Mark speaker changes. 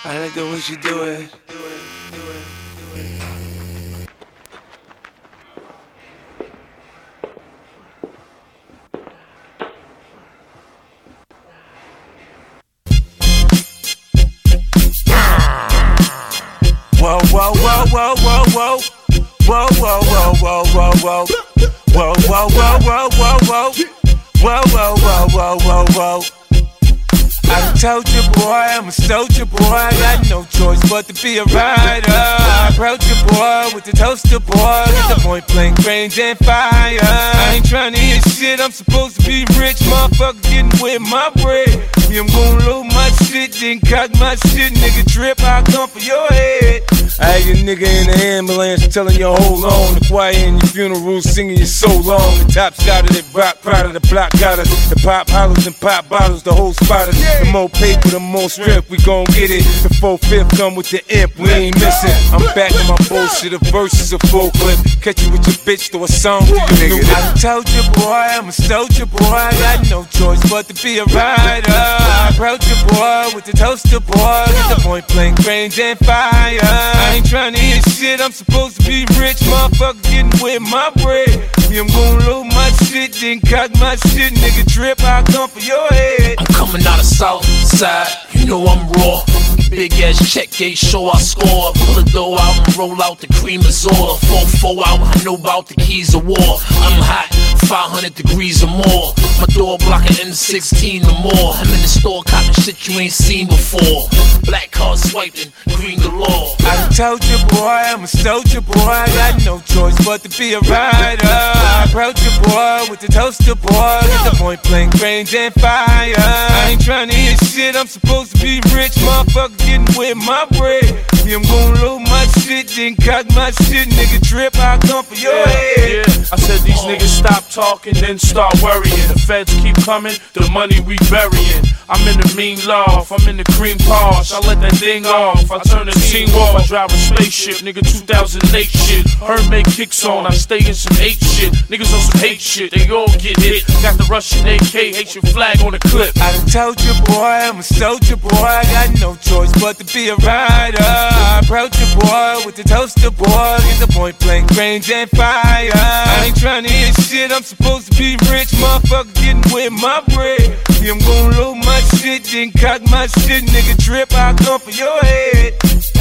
Speaker 1: I like the way she do it. Whoa, whoa, whoa, whoa, whoa, whoa. Whoa, whoa, whoa, whoa, whoa, whoa. Whoa, whoa, whoa, whoa, whoa, whoa. Whoa, whoa, whoa, whoa, whoa, whoa. I done told you, boy, I'm a soldier, boy. I got no choice but to be a rider. I approach you, boy, with the toaster, boy. Get the point blank range and fire. I ain't tryna hear shit, I'm supposed to be rich. Motherfucker getting with my bread. Me, I'm gon' load my shit, then cock my shit. Nigga trip, I'll come for your head. I had your nigga in the ambulance telling you hold on. The choir in your funeral singing you so long. The top scouted it rock, proud of the block got us. The pop hollers and pop bottles, the whole spot us. The more paper, the more strip, we gon' get it. The 4/5 come with the imp, we ain't missing. I'm back in my bullshit, the verses a full clip. Catch you with your bitch, throw a song to you, nigga. I told you, boy, I'm a soldier, boy. I got no choice but to be a rider. I approach you, boy, with the toaster, boy. Get the point blank range and fire. I ain't tryna hear shit, I'm supposed to be rich. Motherfucker getting with my bread. Me, I'm gon' load my shit, then cock my shit. Nigga trip, I'll come for your head.
Speaker 2: I'm coming out of South Side, you know I'm raw. Big ass check gate, show I score. Pull the dough out and roll out the cream is order. 4-4 out, I know about the keys of war. I'm hot, 500 degrees or more. My door blocking M16 or more. I'm in the store copping shit you ain't seen before. Black card swiping, green galore.
Speaker 1: I done told you, boy, I'm a soldier, boy. I got no choice but to be a rider. I approach you, boy, with the toaster, boy. Get the point blank range and fire. I ain't tryna hear shit, I'm supposed to be rich. Motherfucker getting with my bread. Me, I'm gon' load my shit, then cock my shit. Nigga trip, I'll come for your head.
Speaker 3: I said these niggas stop talking, then start worrying. The feds keep coming, the money we burying. I'm in the mean loft, I'm in the cream Porsche. I let that thing off, I turn the team off. I drive a spaceship, nigga 2008 shit. Her make kicks on, I stay in some hate shit. Niggas on some hate shit, they all get hit. Got the Russian AK, hate your flag on the clip.
Speaker 1: I done told you, boy, I'm a soldier, boy. I got no choice but to be a rider. I approach you, boy, with the toaster, boy. Get the point blank range and fire. I ain't tryna hear shit, I'm supposed to be rich. Motherfucker getting with my bread. Me, I'm gon' load my shit, then cock my shit. Nigga trip, I'll come for your head.